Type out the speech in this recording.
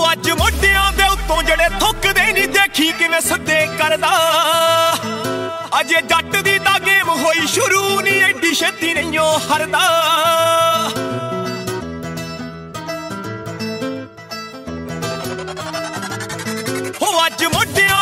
ਅੱਜ ਮੋਢਿਆਂ ਦੇ ਉੱਤੋਂ ਜਿਹੜੇ ਥੁੱਕਦੇ ਨਹੀਂ ਦੇਖੀ ਕਿਵੇਂ ਸਿੱਧੇ ਕਰਦਾ। ਅਜੇ ਜੱਟ ਦੀ ਤਾਂ ਗੇਮ ਹੋਈ ਸ਼ੁਰੂ ਨਹੀਂ ਐਡੀ ਛੇਤੀ ਨਹੀਂ ਉਹ ਹਰਦਾ। ਹੋ ਅੱਜ ਮੋਢਿਆਂ